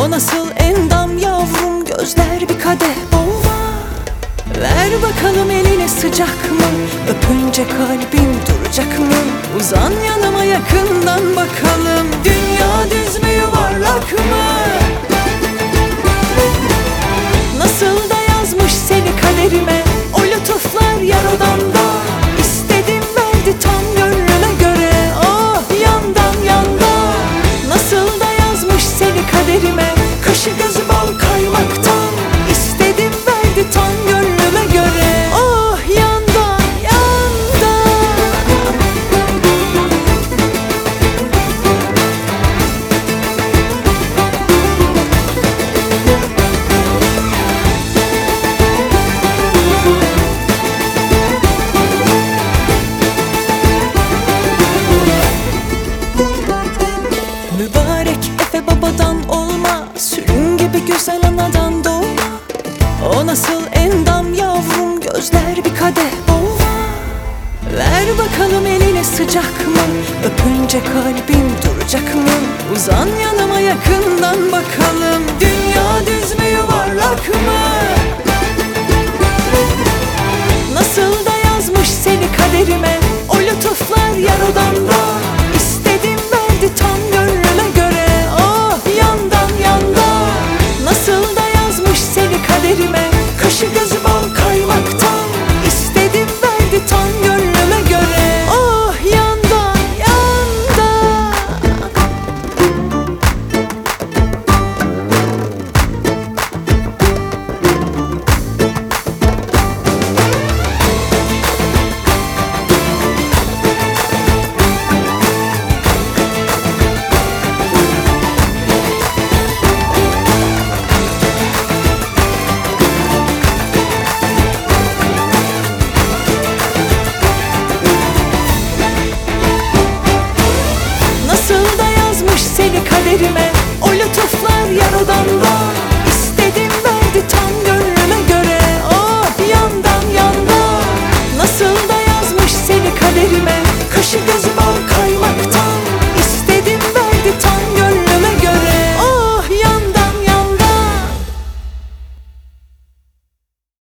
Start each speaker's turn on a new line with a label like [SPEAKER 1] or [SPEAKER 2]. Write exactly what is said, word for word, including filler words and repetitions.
[SPEAKER 1] O nasıl endam yavrum, gözler bir kadeh olma. Ver bakalım eline, sıcak mı? Öpünce kalbim duracak mı? Uzan yanıma, yakından bakalım. Dünya düz mü, yuvarlak mı? Nasıl da yazmış seni kaderime, o lütuflar yar odamda. İstedim verdi tam gönlüme göre, oh yandan yandan. Nasıl da yazmış seni kaderime, kaşı gözü bal kaymaktan. İstedim verdi tam gönlüme göre, oh yandan yandan. Mübarek Efe babadan olma, sülün gibi güzel anadan doğma. O nasıl endam yavrum, gözler bir kadeh olma. Ver bakalım eline, sıcak mı? Öpünce kalbim duracak mı? Uzan yanıma, yakından bakalım. Dünya düz mü, yuvarlak mı? Nasıl da yazmış seni kaderime, o lütuflar yar odamda.